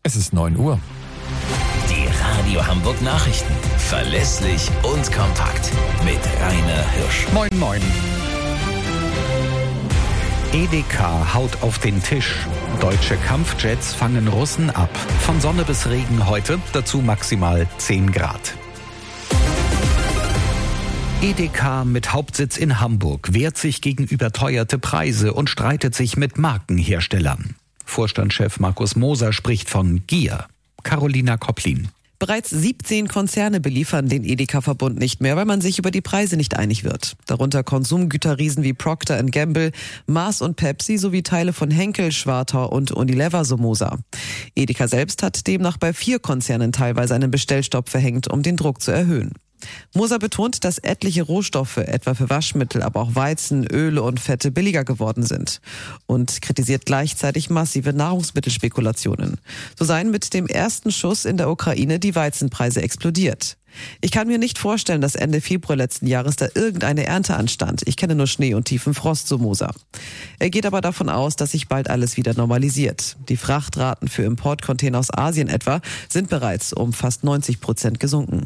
Es ist 9 Uhr. Die Radio Hamburg Nachrichten. Verlässlich und kompakt. Mit Rainer Hirsch. Moin, moin. Edeka haut auf den Tisch. Deutsche Kampfjets fangen Russen ab. Von Sonne bis Regen heute, dazu maximal 10 Grad. Edeka mit Hauptsitz in Hamburg wehrt sich gegen überteuerte Preise und streitet sich mit Markenherstellern. Vorstandschef Markus Moser spricht von Gier. Carolina Kopplin. Bereits 17 Konzerne beliefern den Edeka-Verbund nicht mehr, weil man sich über die Preise nicht einig wird. Darunter Konsumgüterriesen wie Procter & Gamble, Mars und Pepsi sowie Teile von Henkel, Schwartau und Unilever, so Moser. Edeka selbst hat demnach bei 4 Konzernen teilweise einen Bestellstopp verhängt, um den Druck zu erhöhen. Moser betont, dass etliche Rohstoffe, etwa für Waschmittel, aber auch Weizen, Öle und Fette billiger geworden sind und kritisiert gleichzeitig massive Nahrungsmittelspekulationen. So seien mit dem ersten Schuss in der Ukraine die Weizenpreise explodiert. Ich kann mir nicht vorstellen, dass Ende Februar letzten Jahres da irgendeine Ernte anstand. Ich kenne nur Schnee und tiefen Frost, so Moser. Er geht aber davon aus, dass sich bald alles wieder normalisiert. Die Frachtraten für Importcontainer aus Asien etwa sind bereits um fast 90% gesunken.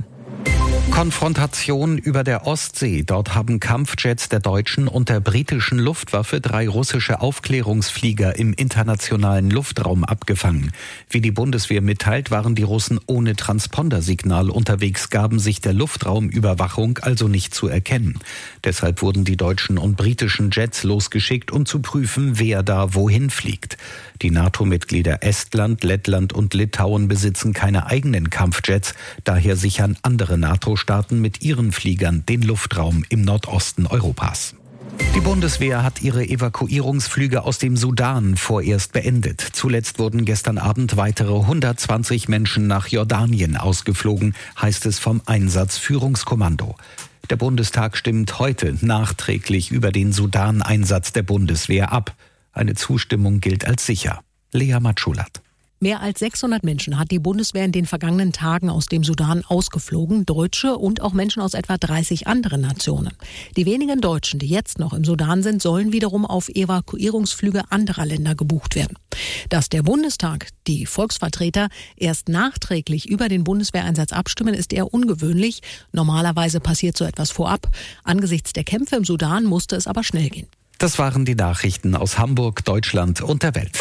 Konfrontation über der Ostsee. Dort haben Kampfjets der deutschen und der britischen Luftwaffe 3 russische Aufklärungsflieger im internationalen Luftraum abgefangen. Wie die Bundeswehr mitteilt, waren die Russen ohne Transpondersignal unterwegs, gaben sich der Luftraumüberwachung also nicht zu erkennen. Deshalb wurden die deutschen und britischen Jets losgeschickt, um zu prüfen, wer da wohin fliegt. Die NATO-Mitglieder Estland, Lettland und Litauen besitzen keine eigenen Kampfjets, daher sichern andere NATO-Staaten mit ihren Fliegern den Luftraum im Nordosten Europas. Die Bundeswehr hat ihre Evakuierungsflüge aus dem Sudan vorerst beendet. Zuletzt wurden gestern Abend weitere 120 Menschen nach Jordanien ausgeflogen, heißt es vom Einsatzführungskommando. Der Bundestag stimmt heute nachträglich über den Sudan-Einsatz der Bundeswehr ab. Eine Zustimmung gilt als sicher. Lea Matschulat. Mehr als 600 Menschen hat die Bundeswehr in den vergangenen Tagen aus dem Sudan ausgeflogen, Deutsche und auch Menschen aus etwa 30 anderen Nationen. Die wenigen Deutschen, die jetzt noch im Sudan sind, sollen wiederum auf Evakuierungsflüge anderer Länder gebucht werden. Dass der Bundestag, die Volksvertreter, erst nachträglich über den Bundeswehreinsatz abstimmen, ist eher ungewöhnlich. Normalerweise passiert so etwas vorab. Angesichts der Kämpfe im Sudan musste es aber schnell gehen. Das waren die Nachrichten aus Hamburg, Deutschland und der Welt.